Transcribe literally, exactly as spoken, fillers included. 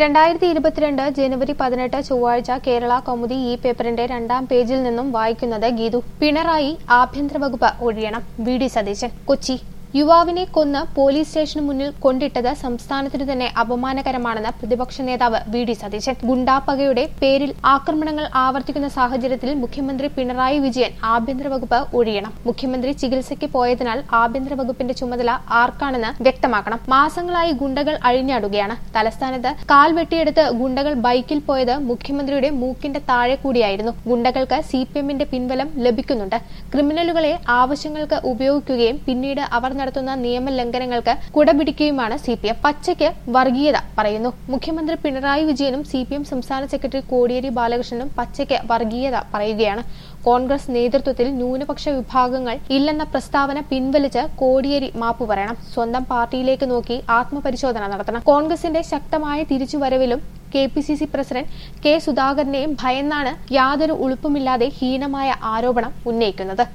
രണ്ടായിരത്തി ഇരുപത്തിരണ്ട് ജനുവരി പതിനെട്ട് ചൊവ്വാഴ്ച കേരള കൗമുദി ഈ പേപ്പറിന്റെ രണ്ടാം പേജിൽ നിന്നും വായിക്കുന്നത് ഗീതു. പിണറായി ആഭ്യന്തര വകുപ്പ് ഒഴിയണം. V D Satheesan, Kochi. യുവാവിനെ കൊന്ന് പോലീസ് സ്റ്റേഷന് മുന്നിൽ കൊണ്ടിട്ടത് സംസ്ഥാനത്തിനു തന്നെ അപമാനകരമാണെന്ന് പ്രതിപക്ഷ നേതാവ് വി ഡി സതീശൻ. ഗുണ്ടാപ്പകയുടെ പേരിൽ ആക്രമണങ്ങൾ ആവർത്തിക്കുന്ന സാഹചര്യത്തിൽ മുഖ്യമന്ത്രി പിണറായി വിജയൻ ആഭ്യന്തര വകുപ്പ് ഒഴിയണം. മുഖ്യമന്ത്രി ചികിത്സയ്ക്ക് പോയതിനാൽ ആഭ്യന്തര വകുപ്പിന്റെ ചുമതല ആർക്കാണെന്ന് വ്യക്തമാക്കണം. മാസങ്ങളായി ഗുണ്ടകൾ അഴിഞ്ഞാടുകയാണ്. തലസ്ഥാനത്ത് കാൽ വെട്ടിയെടുത്ത് ഗുണ്ടകൾ ബൈക്കിൽ പോയത് മുഖ്യമന്ത്രിയുടെ മൂക്കിന്റെ താഴെ കൂടിയായിരുന്നു. ഗുണ്ടകൾക്ക് സി പി എമ്മിന്റെ പിൻബലം ലഭിക്കുന്നുണ്ട്. ക്രിമിനലുകളെ ആവശ്യങ്ങൾക്ക് ഉപയോഗിക്കുകയും പിന്നീട് അവർ നടത്തുന്ന നിയമലംഘനങ്ങൾക്ക് കുടപിടിക്കുകയുമാണ് സി പി എം. പച്ചയ്ക്ക് വർഗീയത പറയുന്നു. മുഖ്യമന്ത്രി പിണറായി വിജയനും സി പി എം സംസ്ഥാന സെക്രട്ടറി കോടിയേരി ബാലകൃഷ്ണനും പച്ചയ്ക്ക് വർഗീയത പറയുകയാണ്. കോൺഗ്രസ് നേതൃത്വത്തിൽ ന്യൂനപക്ഷ വിഭാഗങ്ങൾ ഇല്ലെന്ന പ്രസ്താവന പിൻവലിച്ച് കോടിയേരി മാപ്പ് പറയണം. സ്വന്തം പാർട്ടിയിലേക്ക് നോക്കി ആത്മപരിശോധന നടത്തണം. കോൺഗ്രസിന്റെ ശക്തമായ തിരിച്ചുവരവിലും K P C C president K സുധാകരനെയും ഭയന്നാണ് യാതൊരു ഉളുപ്പുമില്ലാതെ ഹീനമായ ആരോപണം ഉന്നയിക്കുന്നത്.